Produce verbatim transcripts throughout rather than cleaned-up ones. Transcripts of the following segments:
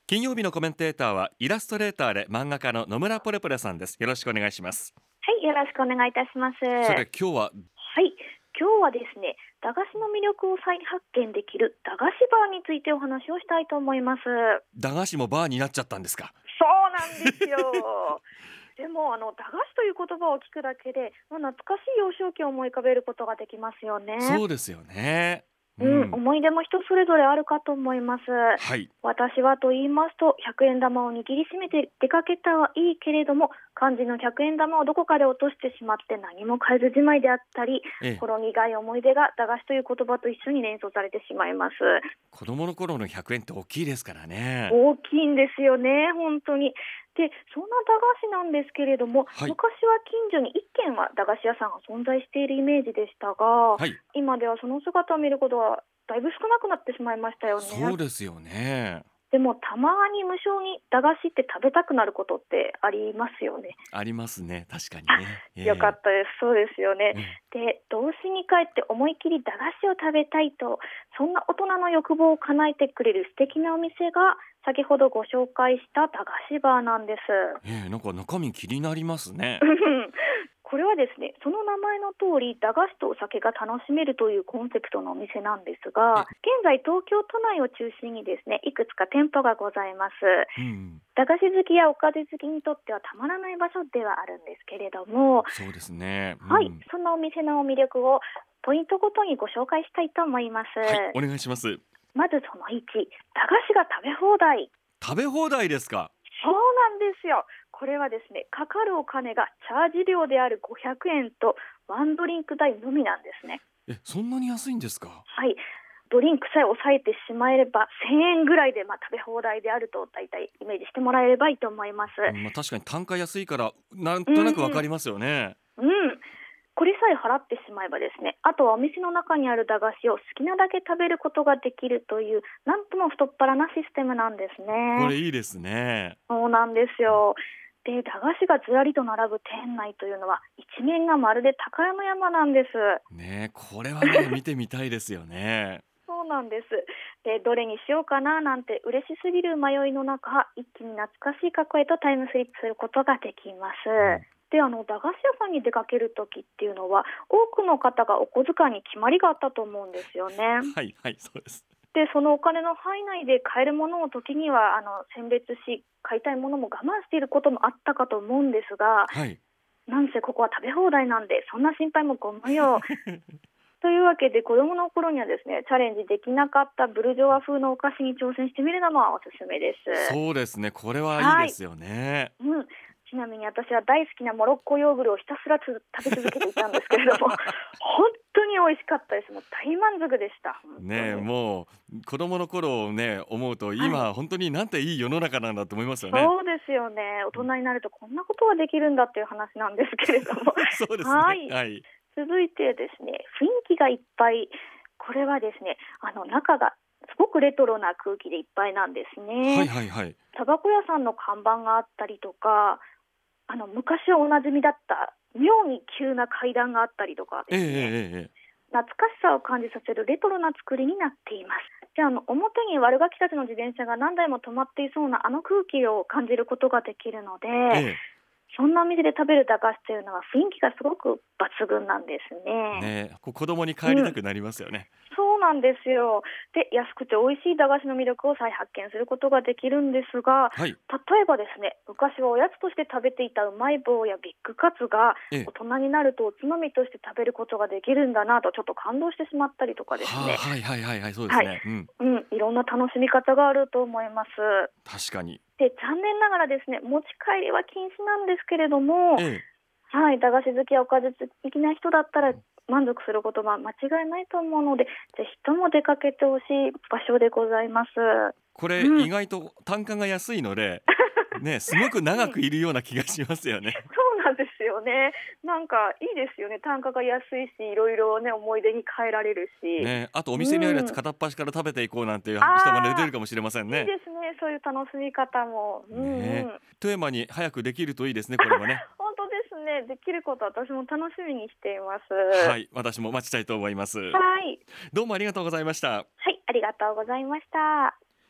金曜日のコメンテーターはイラストレーターで漫画家の野村ポレポレさんです。よろしくお願いします。 はい、よろしくお願いいたします。 そはれ今日は、 い、今日はですね、駄菓子の魅力を再発見できる駄菓子バーについてお話をしたいと思います。 駄菓子もバーになっちゃったんですか？ そうなんですよ。でもあの駄菓子という言葉を聞くだけで、まあ、懐かしい幼少期を思い浮かべることができますよね。 そうですよね。ううん、 ん、 思い出も人それぞれあるかと思います。 はい。 私はと言いますと、ひゃくえん玉を握りしめて出かけたはいいけれども、肝心のひゃくえん玉をどこかで落としてしまって何も買えずじまいであったり、 ええ、 ほろ苦い思い出が駄菓子という言葉と一緒に連想されてしまいます。 子供の頃のひゃくえんって大きいですからね。 大きいんですよね、本当に。で、そんな駄菓子なんですけれども、 はい、 昔は近所にいっけんは駄菓子屋さんが存在しているイメージでしたが、 はい。 今ではその姿を見ることはだいぶ少なくなってしまいましたよそうね。 ですよね。 でもたまに無性に駄菓子って食べたくなることってありますよね。 ありますね。確かにあ、 ね。えよかえ、 ったです。そうですよね。 ええ、 で、童心に帰って思い切り駄菓子を食べたいと、そんな大人の欲望を叶えてくれる素敵なお店が、先ほどご紹介した駄菓子バーなんです。 ええ、なんか中身気になりますね。 これはですね、その名前の通り駄菓子とお酒が楽しめるというコンセプトのお店なんですが、 え、 現在東京都内を中心にですね、いくつか店舗がございます。 うん、 駄菓子好きやおかず好きにとってはたまらない場所ではあるんですけれども、 そうですね。うはい、 ん、 そんなお店の魅力をポイントごとにご紹介したいと思います。 はい、お願いします。 まずそのいち、駄菓子が食べ放題。 食べ放題ですか？ そうなんですよ。これはですね、かかるお金がチャージ料であるごひゃくえんとワンドリンク代のみなんですね。 え、そんなに安いんですか？ はい。ドリンクさえ抑えてしまえればせんえんぐらいで、まあ、食べ放題であると大体イメージしてもらえればいいと思います。 うん、まあ、確かに単価安いからなんうとなくわかん、 りますよね。 うん。これさえ払ってしまえばですね、あとはお店の中にある駄菓子を好きなだけ食べることができるという、なんとも太っ腹なシステムなんですね。 これいいですね。 そうなんですよ。で、駄菓子がずらりと並ぶ店内というのは、一面がまるで宝の山なんです。 ね、これはね、見てみたいですよね。 そうなんです。で、どれにしようかななんて嬉しすぎる迷いの中、一気に懐かしい過去へとタイムスリップすることができます。 うん、 で、あの駄菓子屋さんに出かけるときっていうのは、多くの方がお小遣いに決まりがあったと思うんですよね。 はいはい、そうです。 で、そのお金の範囲内で買えるものを時にはあの選別し、買いたいものも我慢していることもあったかと思うんですが、 はい。 なんせここは食べ放題なんで、そんな心配もご無用。というわけで、子供の頃にはですね、チャレンジできなかったブルジョワ風のお菓子に挑戦してみるのもおすすめです。 そうですね、これはいいはい。 ですよね。 うん。ちなみに私は大好きなモロッコヨーグルをひたすらつ食べ続けていたんですけれども、本当に美味しかったです。もう大満足でした。本当ね、 に。 もう子供の頃をね、思うとはい。 今本当になんていい世の中なんだと思いますよね。 そうですよね。大うん、 人になるとこんなことができるんだっていう話なんですけれども。 そうですね。 はい。 はい。 続いてですね、雰囲気がいっぱい。これはですね、あの中がすごくレトロな空気でいっぱいなんですはいね。 はいはい。 タバコ屋さんの看板があったりとか、あの昔はおなじみだった妙に急な階段があったりとかええええですね、 ええ。 懐かしさを感じさせるレトロな作りになっています。で、あの表に悪ガキたちの自転車が何台も止まっていそうなあの空気を感じることができるので、 ええ。 そんなお店で食べる駄菓子というのは雰囲気がすごく抜群なんですね。 ね、こう子供に帰りうん、 たくなりますよね。 そうなんですよ。で、安くて美味しい駄菓子の魅力を再発見することができるんですが、 はい。 例えばですね、昔はおやつとして食べていたうまい棒やビッグカツがええ。 大人になるとおつまみとして食べることができるんだなとちょっと感動してしまったりとかですはあ、 ね。 はいはいはいはい、そうですはい、 ね。うん。 うん、いろんな楽しみ方があると思います。 確かに。 で、残念ながらですね、持ち帰りは禁止なんですけれども、 ええ。 はい、駄菓子好きやおかず好きな人だったら満足することは間違いないと思うので、ぜひとも出かけてほしい場所でございます。 これうん。 意外と単価が安いので、ね、すごくうん、 長くいるような気がしますよね。 そうなんですよね。なんかいいですよね。単価が安いし、いろいろね、思い出に変えられるし。 ね、あとおう店にあるやつん。 片っ端から食べていこうなんていう人もね、出ああ、 るかもしれませんいいね。 ですね。そういう楽しみ方も。うんうね、 ん。 富山に早くできるといいですね、これもね。 本当ですね。できること私も楽しみにしています。 はい、私も待ちたいと思います。 はい。 どうもありがとうございました。 はい、ありがとうございました。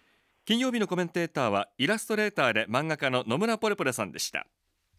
金曜日のコメンテーターはイラストレーターで漫画家の野村ポレポレさんでした。